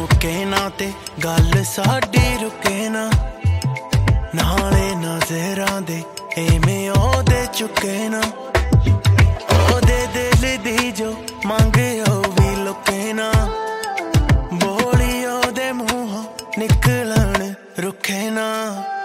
ਮੁੱਕੇ ਨਾ ਤੇ ਗੱਲ ਸਾਡੀ ਰੁਕੇ ਨਾ, ਨਾਲੇ ਨਜ਼ਰਾਂ ਦੇ ਐਵੇਂ ਉਹਦੇ ਚੁੱਕੇ ਨਾ। ਉਹਦੇ ਦਿਲ ਦੀ ਜੋ ਮੰਗ ਉਹ ਵੀ ਲੁਕੇ ਨਾ, ਬੋਲੀ ਉਹਦੇ ਮੂੰਹੋਂ ਨਿਕਲਣ ਰੁਕੇ ਨਾ।